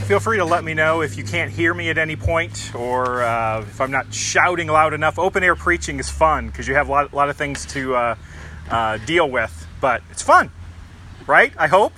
Feel free to let me know if you can't hear me at any point, or if I'm not shouting loud enough. Open air preaching is fun because you have a lot of things to deal with, but it's fun, right? I hope.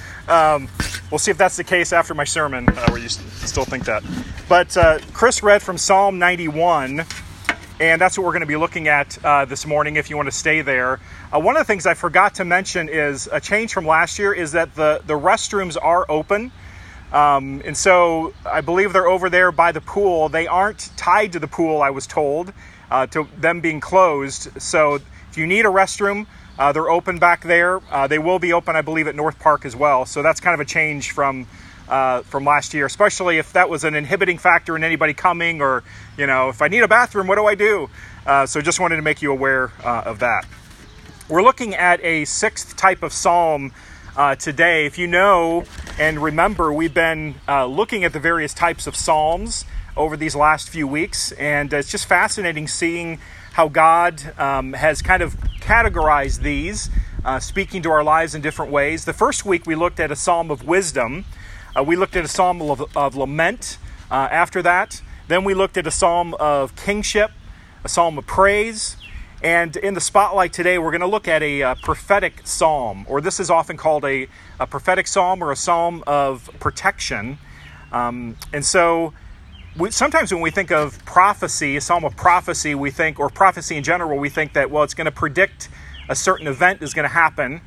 We'll see if that's the case after my sermon, where you still think that. But Chris read from Psalm 91, and that's what we're going to be looking at this morning if you want to stay there. One of the things I forgot to mention is a change from last year is that the restrooms are open. And so I believe they're over there by the pool. They aren't tied to the pool, I was told, to them being closed. So if you need a restroom, they're open back there. They will be open, I believe, at North Park as well. So that's kind of a change from last year, especially if that was an inhibiting factor in anybody coming, or, if I need a bathroom, what do I do? So just wanted to make you aware of that. We're looking at a sixth type of psalm today. If you know and remember, we've been looking at the various types of psalms over these last few weeks, and it's just fascinating seeing how God has kind of categorized these, speaking to our lives in different ways. The first week we looked at a psalm of wisdom. We looked at a psalm of lament after that. Then we looked at a psalm of kingship, a psalm of praise. And in the spotlight today, we're going to look at a prophetic psalm, or this is often called a prophetic psalm or a psalm of protection. And so sometimes when we think of prophecy, a psalm of prophecy, we think, or prophecy in general, we think that, well, it's going to predict a certain event is going to happen.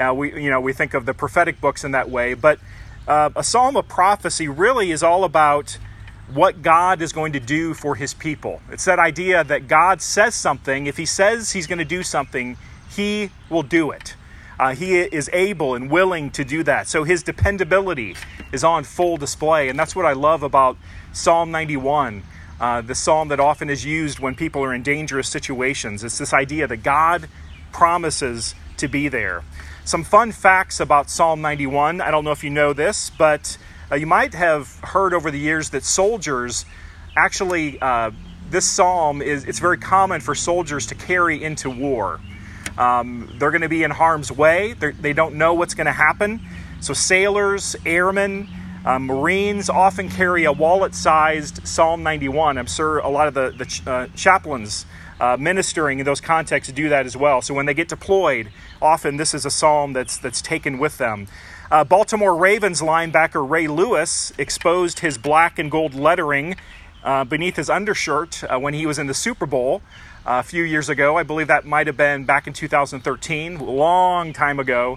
We think of the prophetic books in that way. But a psalm of prophecy really is all about what God is going to do for his people. It's that idea that God says something. If he says he's going to do something, he will do it. He is able and willing to do that. So his dependability is on full display. And that's what I love about Psalm 91, the psalm that often is used when people are in dangerous situations. It's this idea that God promises to be there. Some fun facts about Psalm 91. I don't know if you know this, but you might have heard over the years that soldiers actually, this psalm it's very common for soldiers to carry into war. They're going to be in harm's way. They don't know what's going to happen. So sailors, airmen, Marines often carry a wallet-sized Psalm 91. I'm sure a lot of the chaplains ministering in those contexts do that as well. So when they get deployed, often this is a psalm that's taken with them. Baltimore Ravens linebacker Ray Lewis exposed his black and gold lettering beneath his undershirt when he was in the Super Bowl a few years ago. I believe that might have been back in 2013, a long time ago.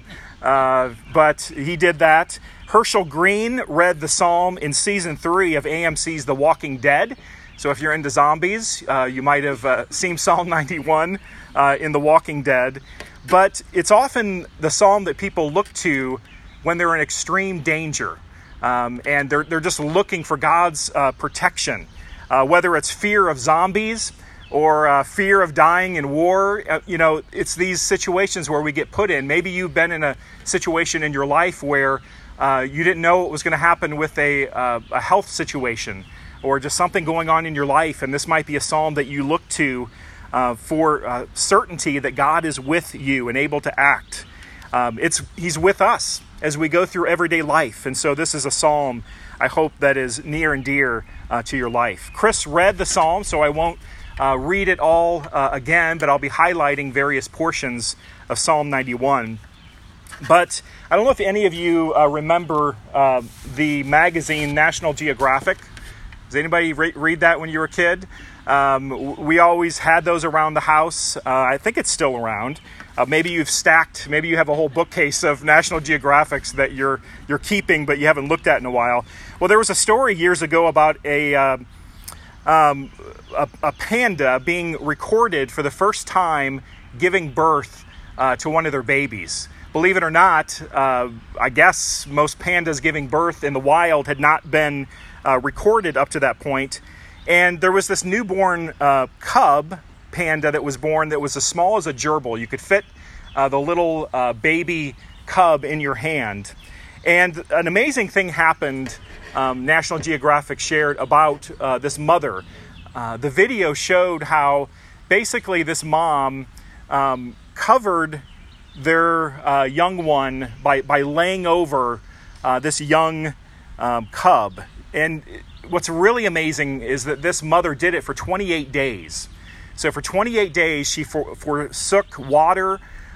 But he did that. Herschel Green read the psalm in season 3 of AMC's The Walking Dead. So if you're into zombies, you might have seen Psalm 91 in The Walking Dead. But it's often the psalm that people look to when they're in extreme danger, and they're just looking for God's protection, whether it's fear of zombies or fear of dying in war. It's these situations where we get put in. Maybe you've been in a situation in your life where you didn't know what was going to happen with a health situation, or just something going on in your life, and this might be a psalm that you look to for certainty that God is with you and able to act. He's with us as we go through everyday life. And so this is a psalm, I hope, that is near and dear to your life. Chris read the psalm, so I won't read it all again, but I'll be highlighting various portions of Psalm 91. But I don't know if any of you remember the magazine National Geographic. Does anybody read that when you were a kid? We always had those around the house. I think it's still around. Maybe you have a whole bookcase of National Geographics that you're keeping, but you haven't looked at in a while. Well, there was a story years ago about a panda being recorded for the first time giving birth to one of their babies. Believe it or not, I guess most pandas giving birth in the wild had not been recorded up to that point. And there was this newborn cub panda that was born that was as small as a gerbil. You could fit the little baby cub in your hand. And an amazing thing happened, National Geographic shared about this mother. The video showed how basically this mom covered their young one by laying over this young cub. And what's really amazing is that this mother did it for 28 days. So for 28 days, she forsook water,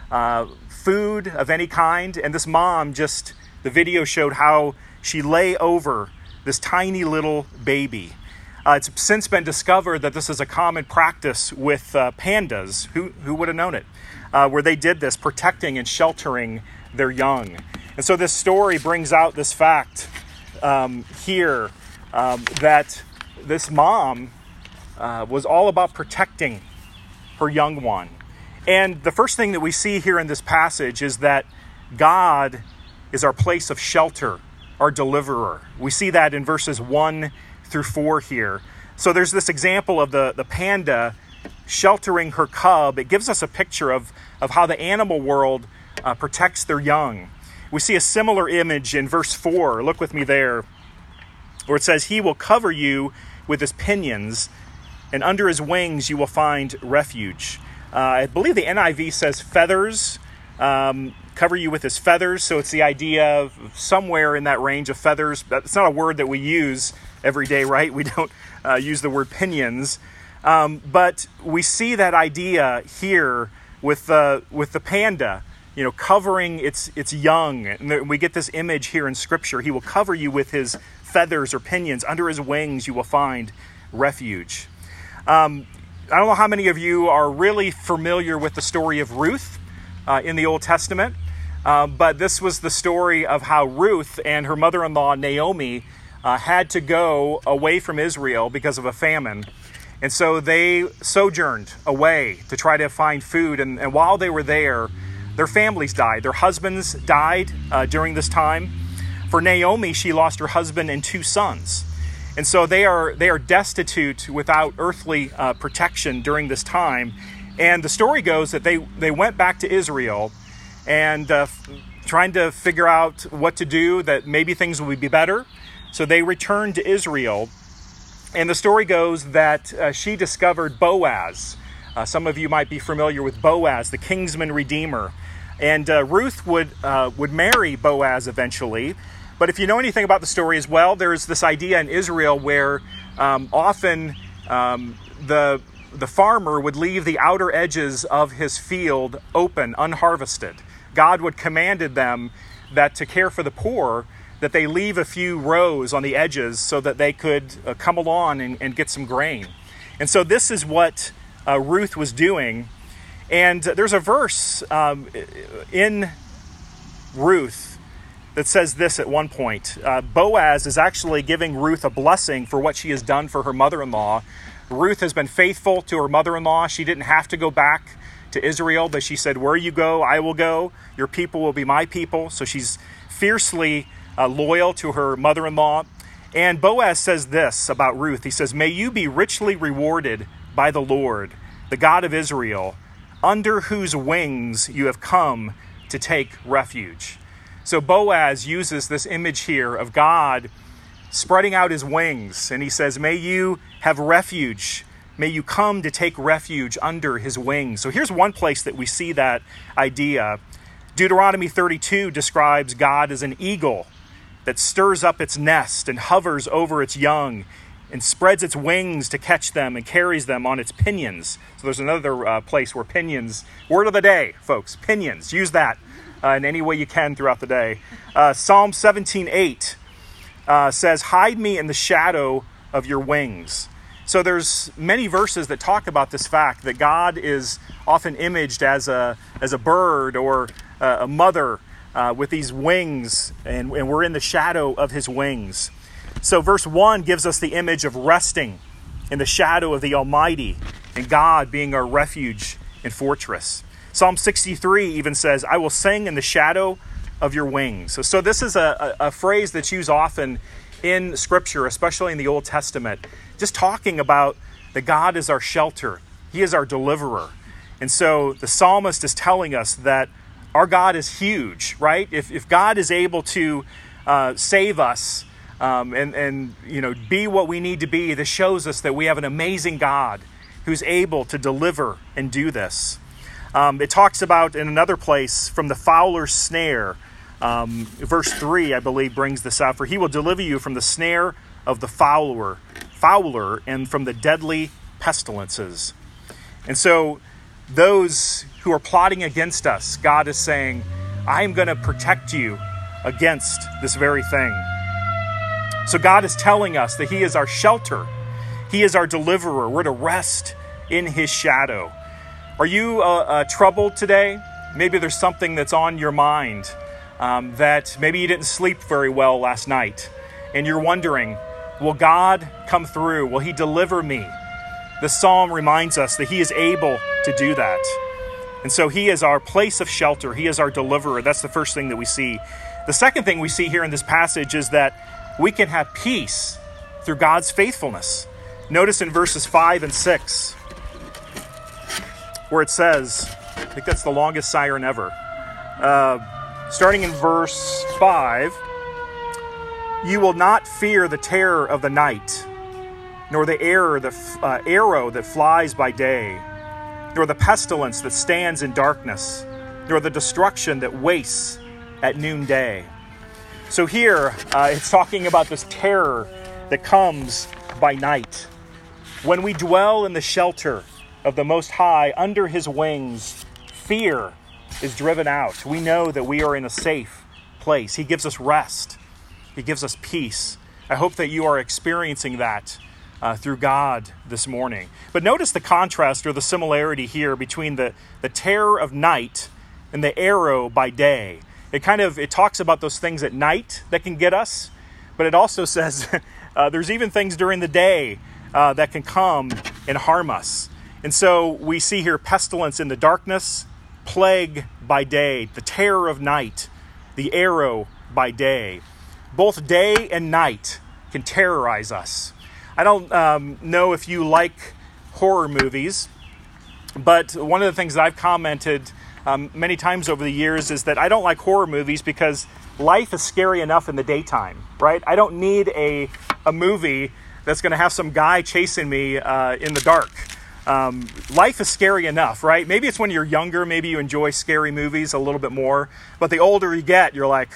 food of any kind. And this mom the video showed how she lay over this tiny little baby. It's since been discovered that this is a common practice with pandas. Who would have known it? Where they did this, protecting and sheltering their young. And so this story brings out this fact here that this mom was all about protecting her young one. And the first thing that we see here in this passage is that God is our place of shelter, our deliverer. We see that in verses 1 through 4 here. So there's this example of the panda sheltering her cub. It gives us a picture of how the animal world protects their young. We see a similar image in verse 4. Look with me there, where it says, "He will cover you with his pinions, and under his wings you will find refuge." I believe the NIV says feathers, cover you with his feathers. So it's the idea of somewhere in that range of feathers. It's not a word that we use every day, right? We don't use the word pinions. But we see that idea here with the panda, covering its young. And we get this image here in Scripture. He will cover you with his feathers or pinions. Under his wings you will find refuge. I don't know how many of you are really familiar with the story of Ruth in the Old Testament, but this was the story of how Ruth and her mother-in-law Naomi had to go away from Israel because of a famine. And so they sojourned away to try to find food. And while they were there, their families died. Their husbands died during this time. For Naomi, she lost her husband and 2 sons. And so they are destitute without earthly protection during this time. And the story goes that they went back to Israel and trying to figure out what to do, that maybe things would be better. So they returned to Israel. And the story goes that she discovered Boaz. Some of you might be familiar with Boaz, the kinsman redeemer. And Ruth would marry Boaz eventually. But if you know anything about the story as well, there's this idea in Israel where often the farmer would leave the outer edges of his field open, unharvested. God would commanded them that to care for the poor, that they leave a few rows on the edges so that they could come along and get some grain. And so this is what Ruth was doing. And there's a verse in Ruth that says this at one point. Boaz is actually giving Ruth a blessing for what she has done for her mother-in-law. Ruth has been faithful to her mother-in-law. She didn't have to go back to Israel, but she said, "Where you go, I will go. Your people will be my people." So she's fiercely loyal to her mother-in-law. And Boaz says this about Ruth. He says, "May you be richly rewarded by the Lord, the God of Israel, under whose wings you have come to take refuge." So Boaz uses this image here of God spreading out his wings. And he says, may you have refuge. May you come to take refuge under his wings. So here's one place that we see that idea. Deuteronomy 32 describes God as an eagle that stirs up its nest and hovers over its young and spreads its wings to catch them and carries them on its pinions. So there's another place where pinions, word of the day, folks, pinions, use that in any way you can throughout the day. Psalm 17:8 says, "Hide me in the shadow of your wings." So there's many verses that talk about this fact that God is often imaged as a bird or a mother with these wings, and we're in the shadow of his wings. So verse 1 gives us the image of resting in the shadow of the Almighty and God being our refuge and fortress. Psalm 63 even says, "I will sing in the shadow of your wings." So this is a phrase that's used often in Scripture, especially in the Old Testament, just talking about that God is our shelter. He is our deliverer. And so the psalmist is telling us that our God is huge, right? If God is able to save us and be what we need to be, this shows us that we have an amazing God who's able to deliver and do this. It talks about in another place from the fowler's snare, Verse 3, I believe, brings this out. For he will deliver you from the snare of the fowler, and from the deadly pestilences. And so those who are plotting against us, God is saying, I am going to protect you against this very thing. So God is telling us that he is our shelter. He is our deliverer. We're to rest in his shadow. Are you troubled today? Maybe there's something that's on your mind that maybe you didn't sleep very well last night. And you're wondering, will God come through? Will he deliver me? The psalm reminds us that he is able to do that. And so he is our place of shelter. He is our deliverer. That's the first thing that we see. The second thing we see here in this passage is that we can have peace through God's faithfulness. Notice in verses 5 and 6, where it says, I think that's the longest siren ever. Starting in verse 5, you will not fear the terror of the night, nor the arrow that flies by day, nor the pestilence that stands in darkness, nor the destruction that wastes at noonday. So here, it's talking about this terror that comes by night. When we dwell in the shelter of the Most High, under his wings, fear is driven out. We know that we are in a safe place. He gives us rest. He gives us peace. I hope that you are experiencing that through God this morning. But notice the contrast or the similarity here between the terror of night and the arrow by day. It talks about those things at night that can get us, but it also says there's even things during the day that can come and harm us. And so we see here pestilence in the darkness, plague by day, the terror of night, the arrow by day. Both day and night can terrorize us. I don't know if you like horror movies, but one of the things that I've commented many times over the years is that I don't like horror movies because life is scary enough in the daytime, right? I don't need a movie that's going to have some guy chasing me in the dark. Life is scary enough, right? Maybe it's when you're younger, maybe you enjoy scary movies a little bit more, but the older you get, you're like,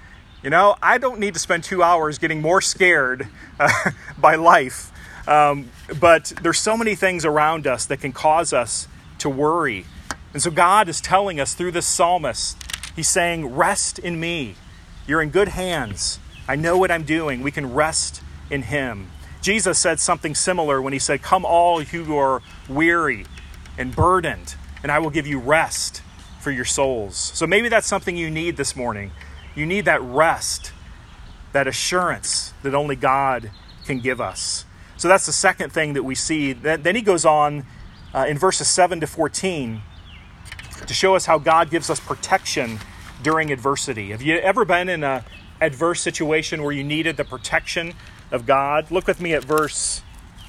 I don't need to spend 2 hours getting more scared by life. But there's so many things around us that can cause us to worry. And so God is telling us through this psalmist, he's saying, rest in me. You're in good hands. I know what I'm doing. We can rest in him. Jesus said something similar when he said, come all who are weary and burdened, and I will give you rest for your souls. So maybe that's something you need this morning. You need that rest, that assurance that only God can give us. So that's the second thing that we see. Then he goes on in verses 7 to 14 to show us how God gives us protection during adversity. Have you ever been in an adverse situation where you needed the protection of God? Look with me at verses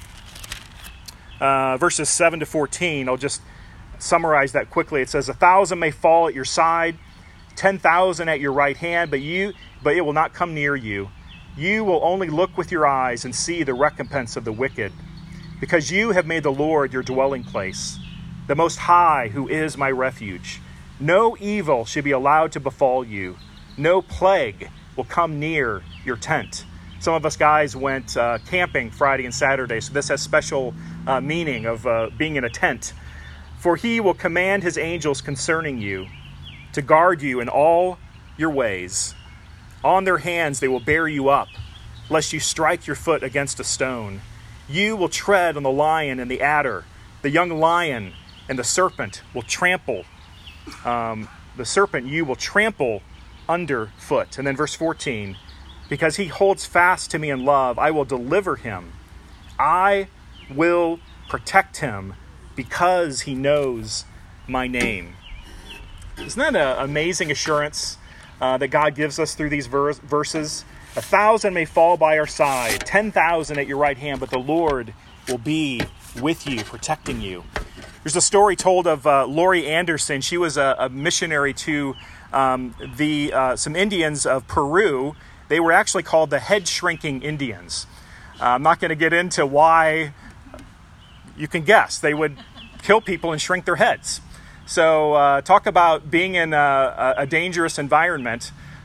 7 to 14. I'll just summarize that quickly. It says, 1,000 may fall at your side, 10,000 at your right hand, but it will not come near you. You will only look with your eyes and see the recompense of the wicked, because you have made the Lord your dwelling place, the Most High, who is my refuge. No evil should be allowed to befall you. No plague will come near your tent. Some of us guys went camping Friday and Saturday, so this has special meaning of being in a tent. For he will command his angels concerning you to guard you in all your ways. On their hands they will bear you up, lest you strike your foot against a stone. You will tread on the lion and the adder, the young lion and the serpent will trample. The serpent you will trample underfoot. And then verse 14, because he holds fast to me in love, I will deliver him. I will protect him because he knows my name. Isn't that an amazing assurance that God gives us through these verses? 1,000 may fall by our side, 10,000 at your right hand, but the Lord will be with you, protecting you. There's a story told of Laurie Anderson. She was a missionary to some Indians of Peru. They were actually called the head-shrinking Indians. I'm not going to get into why. You can guess. They would kill people and shrink their heads. So talk about being in a dangerous environment.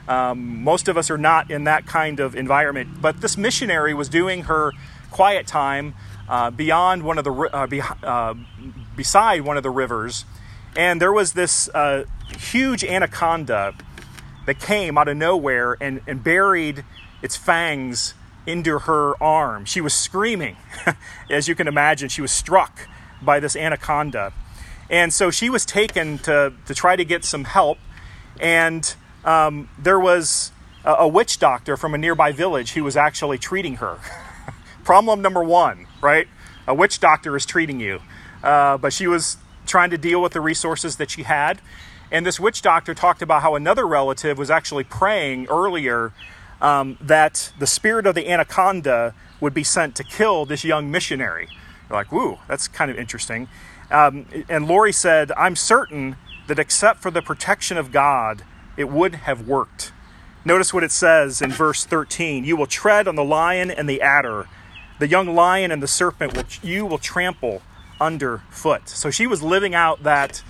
Most of us are not in that kind of environment. But this missionary was doing her quiet time beyond one of the beside one of the rivers, and there was this huge anaconda that came out of nowhere and buried its fangs into her arm. She was screaming. As you can imagine, she was struck by this anaconda. And so she was taken to try to get some help. And there was a witch doctor from a nearby village who was actually treating her. Problem number one, right? A witch doctor is treating you. But she was trying to deal with the resources that she had. And this witch doctor talked about how another relative was actually praying earlier that the spirit of the anaconda would be sent to kill this young missionary. You're like, woo, that's kind of interesting. And Lori said, I'm certain that except for the protection of God, it would have worked. Notice what it says in verse 13. You will tread on the lion and the adder. The young lion and the serpent you will trample underfoot. So she was living out that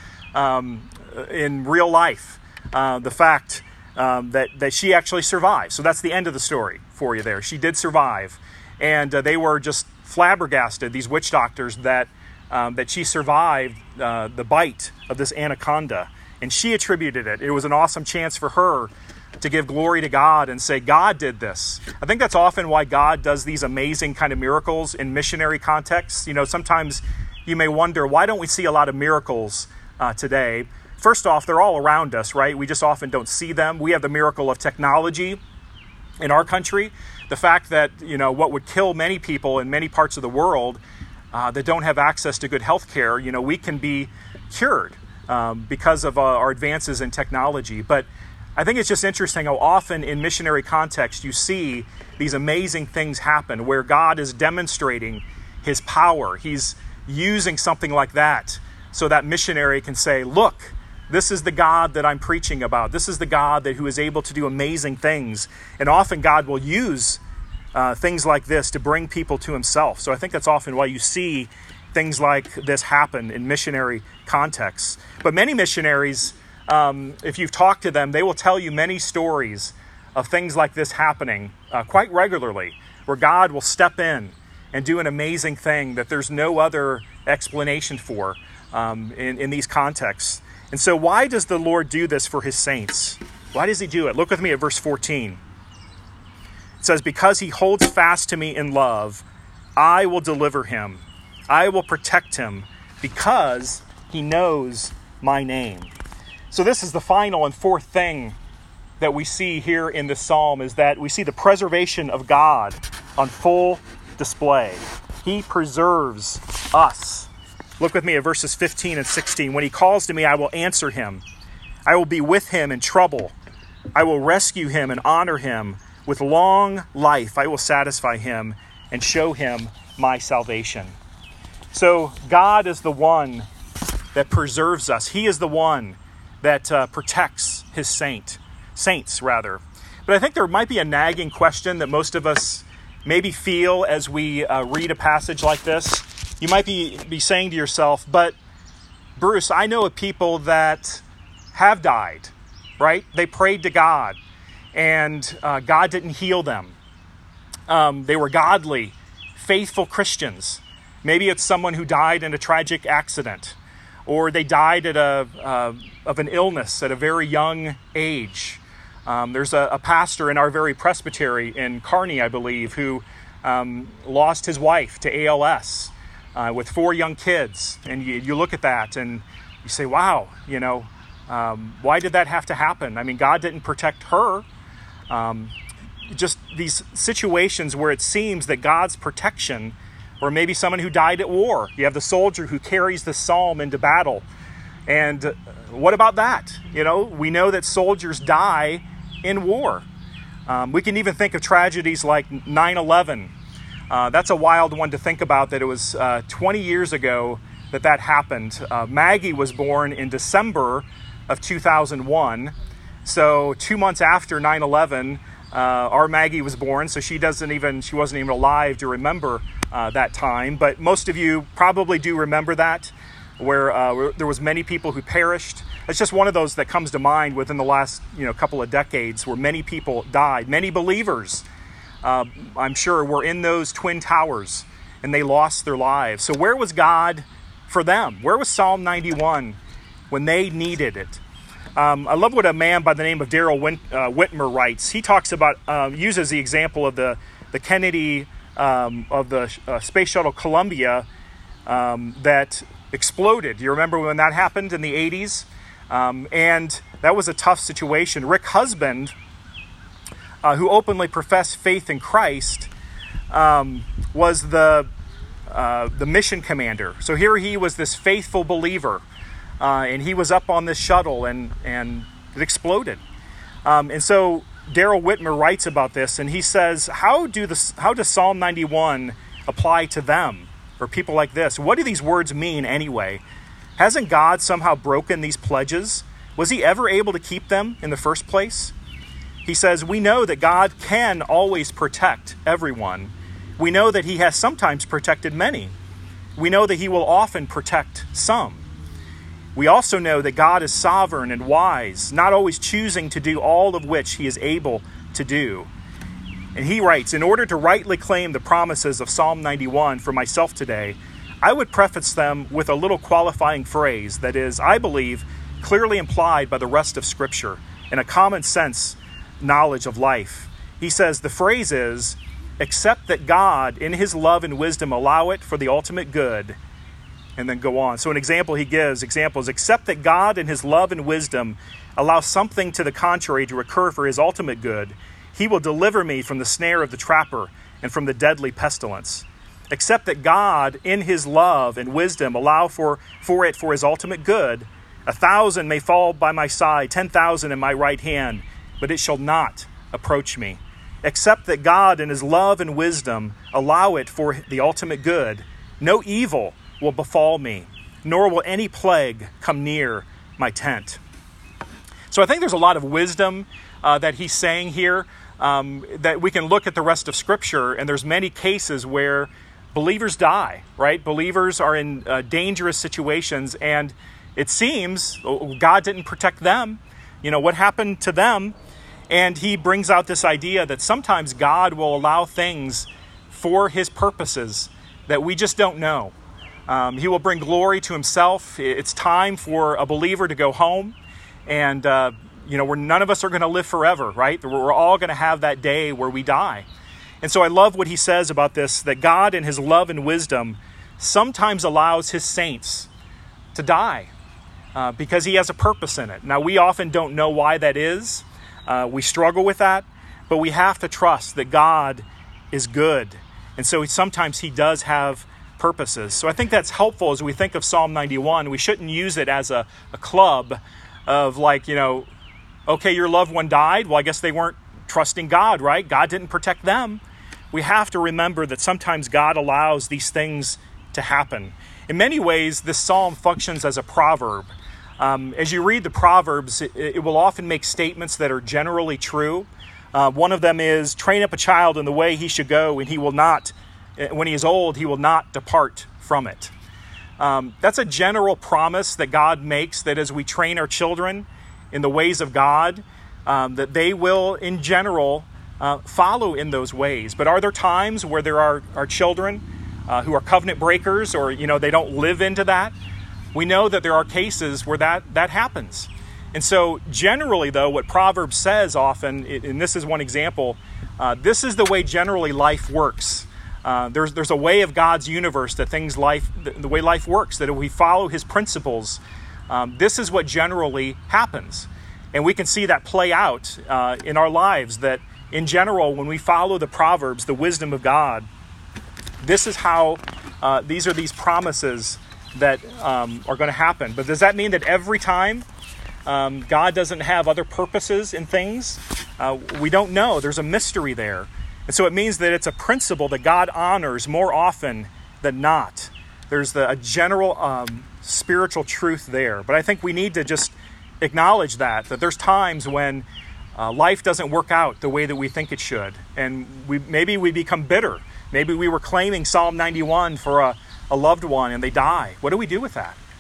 in real life, the fact that she actually survived. So that's the end of the story for you there. She did survive. And they were just flabbergasted, these witch doctors, that she survived the bite of this anaconda. And she attributed it. It was an awesome chance for her to give glory to God and say, God did this. I think that's often why God does these amazing kind of miracles in missionary contexts. You know, sometimes you may wonder, why don't we see a lot of miracles today? First off, they're all around us, right? We just often don't see them. We have the miracle of technology in our country. The fact that, you know, what would kill many people in many parts of the world that don't have access to good health care, you know, we can be cured because of our advances in technology. But I think it's just interesting how often in missionary context you see these amazing things happen where God is demonstrating his power. He's using something like that so that missionary can say, look, this is the God that I'm preaching about. This is the God who is able to do amazing things. And often God will use things like this to bring people to himself. So I think that's often why you see things like this happen in missionary contexts. But many missionaries, if you've talked to them, they will tell you many stories of things like this happening quite regularly, where God will step in and do an amazing thing that there's no other explanation for in these contexts. And so why does the Lord do this for his saints? Why does he do it? Look with me at verse 14. It says, because he holds fast to me in love, I will deliver him. I will protect him because he knows my name. So this is the final and fourth thing that we see here in this psalm, is that we see the preservation of God on full display. He preserves us. Look with me at verses 15 and 16. When he calls to me, I will answer him. I will be with him in trouble. I will rescue him and honor him. With long life, I will satisfy him and show him my salvation. So God is the one that preserves us. He is the one that protects his saints. But I think there might be a nagging question that most of us maybe feel as we read a passage like this. You might be saying to yourself, but Bruce, I know of people that have died, right? They prayed to God and God didn't heal them. They were godly, faithful Christians. Maybe it's someone who died in a tragic accident, or they died of an illness at a very young age. There's a pastor in our very presbytery in Kearney, I believe, who lost his wife to ALS with 4 young kids. And you look at that and you say, wow, you know, why did that have to happen? I mean, God didn't protect her. Just these situations where it seems that God's protection, or maybe someone who died at war. You have the soldier who carries the psalm into battle. And what about that? You know, we know that soldiers die in war. We can even think of tragedies like 9/11. That's a wild one to think about, that it was 20 years ago that happened. Maggie was born in December of 2001. So 2 months after 9/11, our Maggie was born. So she wasn't even alive to remember that time. But most of you probably do remember that. where there was many people who perished. It's just one of those that comes to mind within the last couple of decades, where many people died. Many believers, I'm sure, were in those twin towers, and they lost their lives. So where was God for them? Where was Psalm 91 when they needed it? I love what a man by the name of Darrell Whitmer writes. He talks about, uses the example of the Kennedy, of the Space Shuttle Columbia that exploded. You remember when that happened in the 80s? And that was a tough situation. Rick Husband, who openly professed faith in Christ, was the mission commander. So here he was, this faithful believer, and he was up on this shuttle, and it exploded. And so Darrell Whitmer writes about this, and he says, how does Psalm 91 apply to them, or people like this? What do these words mean anyway? Hasn't God somehow broken these pledges? Was he ever able to keep them in the first place? He says, we know that God can always protect everyone. We know that he has sometimes protected many. We know that he will often protect some. We also know that God is sovereign and wise, not always choosing to do all of which he is able to do. And he writes, in order to rightly claim the promises of Psalm 91 for myself today, I would preface them with a little qualifying phrase that is, I believe, clearly implied by the rest of Scripture and a common sense knowledge of life. He says the phrase is, except that God, in his love and wisdom, allow it for the ultimate good, and then go on. So an example he gives, examples, except that God, in his love and wisdom, allow something to the contrary to occur for his ultimate good, he will deliver me from the snare of the trapper and from the deadly pestilence. Except that God, in his love and wisdom, allow for his ultimate good, 1,000 may fall by my side, 10,000 in my right hand, but it shall not approach me. Except that God, in his love and wisdom, allow it for the ultimate good, no evil will befall me, nor will any plague come near my tent. So I think there's a lot of wisdom that he's saying here, that we can look at the rest of Scripture, and there's many cases where believers die, right? Believers are in dangerous situations, and it seems God didn't protect them. What happened to them? And he brings out this idea that sometimes God will allow things for his purposes that we just don't know. He will bring glory to himself. It's time for a believer to go home, and where none of us are going to live forever, right? We're all going to have that day where we die. And so I love what he says about this, that God in his love and wisdom sometimes allows his saints to die because he has a purpose in it. Now, we often don't know why that is. We struggle with that, but we have to trust that God is good. And so sometimes he does have purposes. So I think that's helpful as we think of Psalm 91. We shouldn't use it as a club of okay, your loved one died. Well, I guess they weren't trusting God, right? God didn't protect them. We have to remember that sometimes God allows these things to happen. In many ways, this psalm functions as a proverb. As you read the Proverbs, it will often make statements that are generally true. One of them is, train up a child in the way he should go, and he will not, when he is old, he will not depart from it. That's a general promise that God makes, that as we train our children in the ways of God, that they will, in general, follow in those ways. But are there times where there are children who are covenant breakers, or they don't live into that? We know that there are cases where that happens. And so generally, though, what Proverbs says often, and this is one example, this is the way generally life works. There's a way of God's universe that the way life works, that if we follow his principles, this is what generally happens. And we can see that play out in our lives, that in general, when we follow the Proverbs, the wisdom of God, this is how, these are these promises that are going to happen. But does that mean that every time God doesn't have other purposes in things? We don't know. There's a mystery there. And so it means that it's a principle that God honors more often than not. There's a general spiritual truth there. But I think we need to just acknowledge that there's times when life doesn't work out the way that we think it should. And maybe we become bitter. Maybe we were claiming Psalm 91 for a loved one and they die. What do we do with that?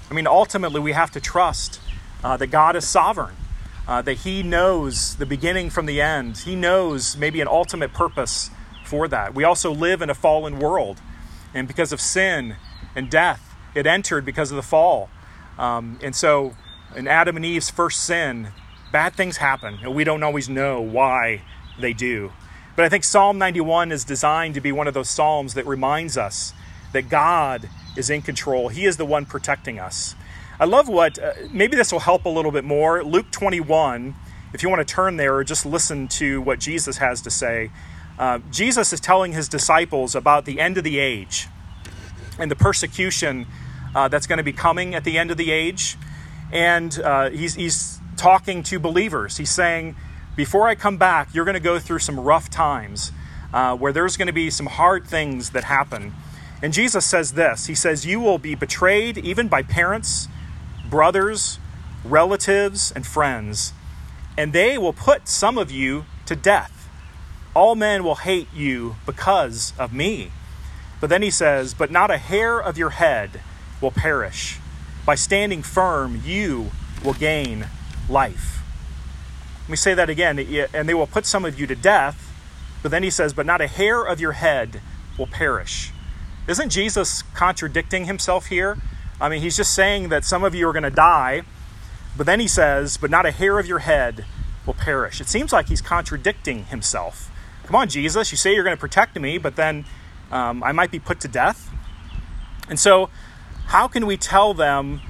I mean, ultimately, we have to trust that God is sovereign, that he knows the beginning from the end. He knows maybe an ultimate purpose for that. We also live in a fallen world, and because of sin and death, it entered because of the fall. And so in Adam and Eve's first sin, bad things happen, and we don't always know why they do. But I think Psalm 91 is designed to be one of those psalms that reminds us that God is in control. He is the one protecting us. I love what, maybe this will help a little bit more. Luke 21, if you want to turn there or just listen to what Jesus has to say. Jesus is telling his disciples about the end of the age and the persecution that's going to be coming at the end of the age. And he's talking to believers. He's saying, before I come back, you're going to go through some rough times where there's going to be some hard things that happen. And Jesus says this. He says, you will be betrayed even by parents, brothers, relatives, and friends, and they will put some of you to death. All men will hate you because of me. But then he says, but not a hair of your head will perish. By standing firm, you will gain life. Let me say that again. And they will put some of you to death. But then he says, but not a hair of your head will perish. Isn't Jesus contradicting himself here? I mean, he's just saying that some of you are going to die. But then he says, but not a hair of your head will perish. It seems like he's contradicting himself. Come on, Jesus, you say you're going to protect me, but then I might be put to death. And so how can we tell them,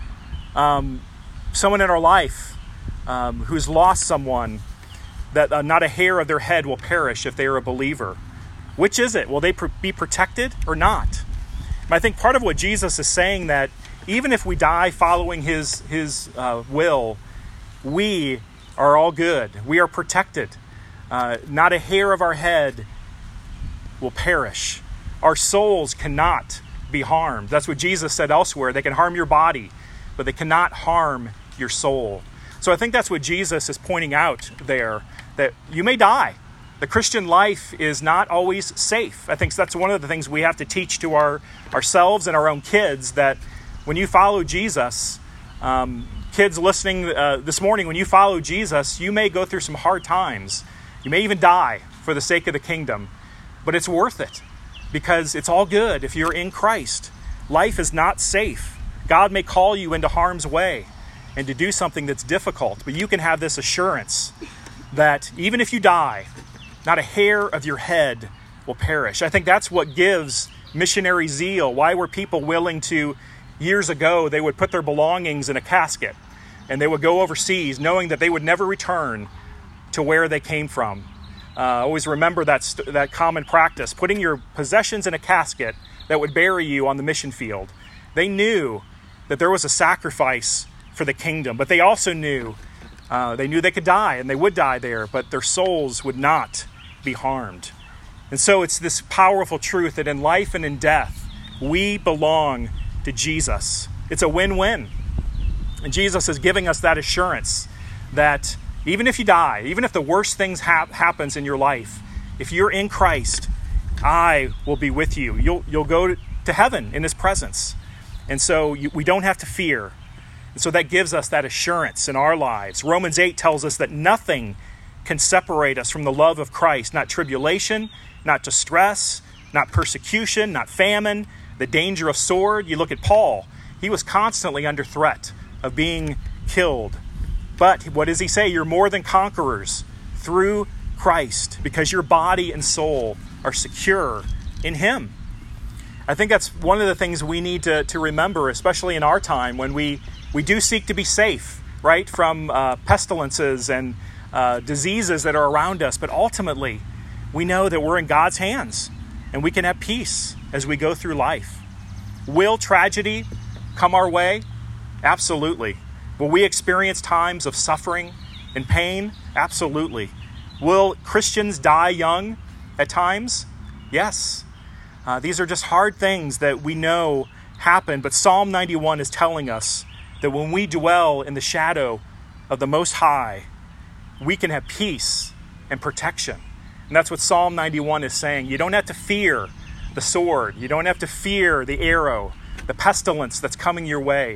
someone in our life who's lost someone, that not a hair of their head will perish if they are a believer? Which is it? Will they be protected or not? And I think part of what Jesus is saying, that even if we die following his will, we are all good. We are protected. Not a hair of our head will perish. Our souls cannot be harmed. That's what Jesus said elsewhere. They can harm your body, but they cannot harm your soul. So I think that's what Jesus is pointing out there, that you may die. The Christian life is not always safe. I think that's one of the things we have to teach to ourselves and our own kids, that when you follow Jesus, kids listening this morning, when you follow Jesus, you may go through some hard times. You may even die for the sake of the kingdom, but it's worth it because it's all good if you're in Christ. Life is not safe. God may call you into harm's way and to do something that's difficult, but you can have this assurance that even if you die, not a hair of your head will perish. I think that's what gives missionary zeal. Why were people willing to, years ago, they would put their belongings in a casket and they would go overseas knowing that they would never return to where they came from. Always remember that common practice, putting your possessions in a casket that would bury you on the mission field. They knew that there was a sacrifice for the kingdom, but they also knew they could die, and they would die there, but their souls would not be harmed. And so it's this powerful truth that in life and in death, we belong to Jesus. It's a win-win. And Jesus is giving us that assurance that even if you die, even if the worst things happens in your life, if you're in Christ, I will be with you. You'll go to heaven in his presence. And so we don't have to fear. And so that gives us that assurance in our lives. Romans 8 tells us that nothing can separate us from the love of Christ. Not tribulation, not distress, not persecution, not famine, the danger of sword. You look at Paul. He was constantly under threat of being killed. But what does he say? You're more than conquerors through Christ, because your body and soul are secure in him. I think that's one of the things we need to remember, especially in our time when we do seek to be safe, right, from pestilences and diseases that are around us. But ultimately, we know that we're in God's hands and we can have peace as we go through life. Will tragedy come our way? Absolutely. Will we experience times of suffering and pain? Absolutely. Will Christians die young at times? Yes. These are just hard things that we know happen, but Psalm 91 is telling us that when we dwell in the shadow of the Most High, we can have peace and protection. And that's what Psalm 91 is saying. You don't have to fear the sword. You don't have to fear the arrow, the pestilence that's coming your way.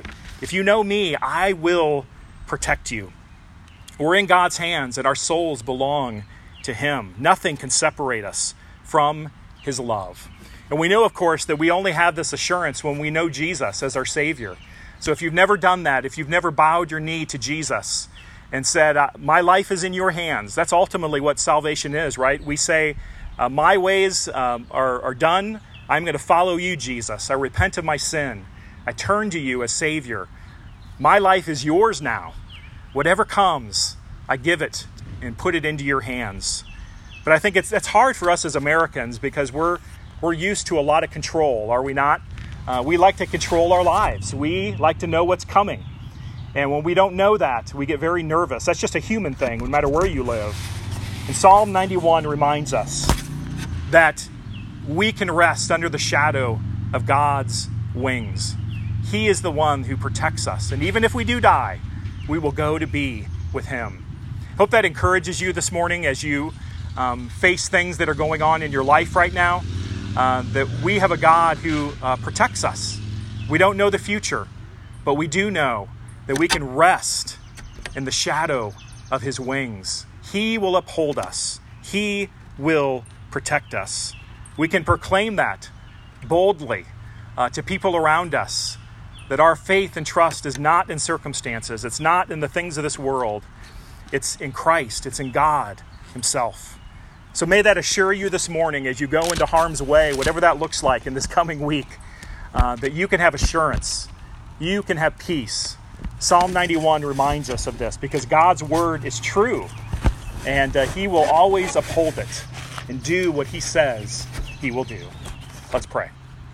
If you know me, I will protect you. We're in God's hands, and our souls belong to him. Nothing can separate us from his love. And we know, of course, that we only have this assurance when we know Jesus as our Savior. So if you've never done that, if you've never bowed your knee to Jesus and said, my life is in your hands, that's ultimately what salvation is, right? We say, my ways are done. I'm going to follow you, Jesus. I repent of my sin. I turn to you as Savior. My life is yours now. Whatever comes, I give it and put it into your hands. But I think it's hard for us as Americans because we're used to a lot of control, are we not? We like to control our lives. We like to know what's coming. And when we don't know that, we get very nervous. That's just a human thing, no matter where you live. And Psalm 91 reminds us that we can rest under the shadow of God's wings. He is the one who protects us. And even if we do die, we will go to be with him. Hope that encourages you this morning as you face things that are going on in your life right now, that we have a God who protects us. We don't know the future, but we do know that we can rest in the shadow of his wings. He will uphold us. He will protect us. We can proclaim that boldly to people around us, that our faith and trust is not in circumstances. It's not in the things of this world. It's in Christ. It's in God himself. So may that assure you this morning as you go into harm's way, whatever that looks like in this coming week, that you can have assurance. You can have peace. Psalm 91 reminds us of this because God's word is true, and he will always uphold it and do what he says he will do. Let's pray.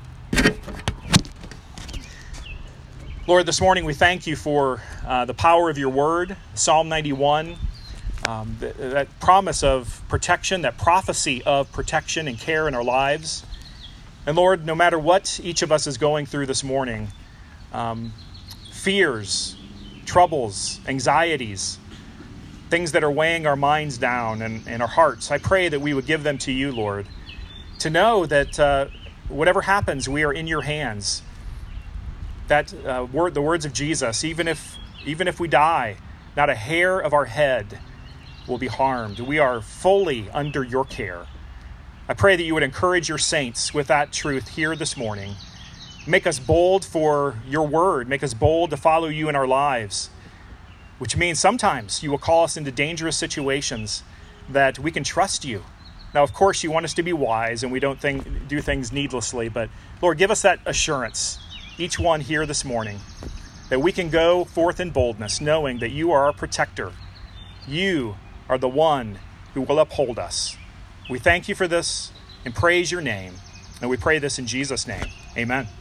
Lord, this morning we thank you for the power of your word, Psalm 91, that promise of protection, that prophecy of protection and care in our lives. And Lord, no matter what each of us is going through this morning, fears, troubles, anxieties, things that are weighing our minds down and our hearts, I pray that we would give them to you, Lord, to know that whatever happens, we are in your hands. That the words of Jesus, even if we die, not a hair of our head will be harmed. We are fully under your care. I pray that you would encourage your saints with that truth here this morning. Make us bold for your word. Make us bold to follow you in our lives, which means sometimes you will call us into dangerous situations that we can trust you. Now, of course, you want us to be wise and we don't do things needlessly, but Lord, give us that assurance, each one here this morning, that we can go forth in boldness, knowing that you are our protector. You are the one who will uphold us. We thank you for this and praise your name. And we pray this in Jesus' name. Amen.